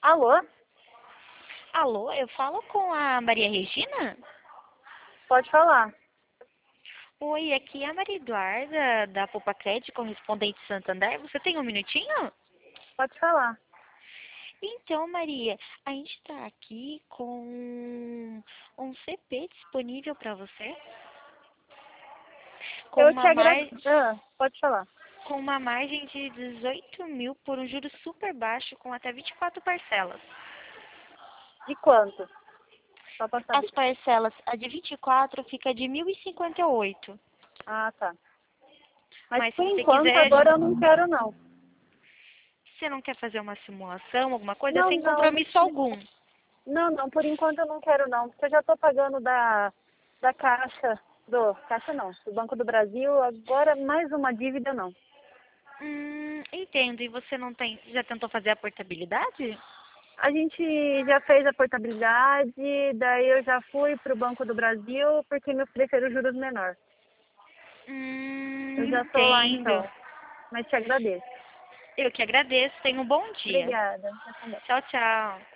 Alô? Alô, eu falo com a Maria Regina? Pode falar. Oi, aqui é a Maria Eduarda, da Poupa Crédito, correspondente Santander. Você tem um minutinho? Pode falar. Então, Maria, a gente está aqui com um CP disponível para você, com Eu te uma, agradeço. mar... Pode falar. com uma margem de 18 mil por um juro super baixo, com até 24 parcelas. De quanto? Só pra As saber. parcelas, a de 24 fica de 1.058. Ah, tá. Mas Mas se por você enquanto quiser, agora eu não quero não. você não quer fazer uma simulação, alguma coisa, Não, sem não. compromisso algum. Não, por enquanto eu não quero não. Porque eu já tô pagando da Caixa, Caixa não, do Banco do Brasil, agora mais uma dívida não. Entendo. E você não tem, já tentou fazer a portabilidade? A gente já fez a portabilidade, daí eu já fui pro Banco do Brasil porque me ofereceram juros menor. Eu já tô lá Entendo. então, mas te agradeço. Eu que agradeço. Tenha um bom dia. Obrigada. Você também. Tchau, tchau.